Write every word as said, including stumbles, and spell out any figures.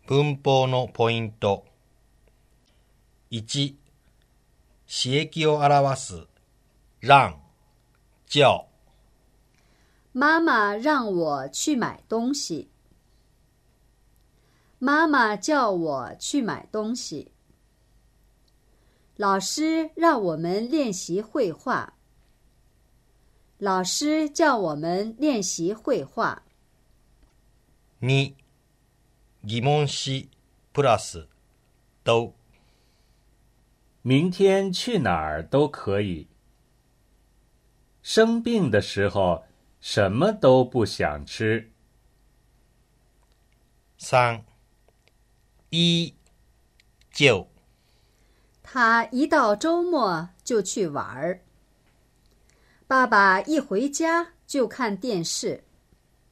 文法のポイント。いち、刺激を表す让、叫。 妈妈让我去买东西。妈妈叫我去买东西。老师让我们练习绘画。老师叫我们练习绘画。 に、疑問詞プラス都。 明天去哪儿都可以。生病的时候什么都不想吃。 三、一、就。 他一到周末就去玩儿。爸爸一回家就看电视。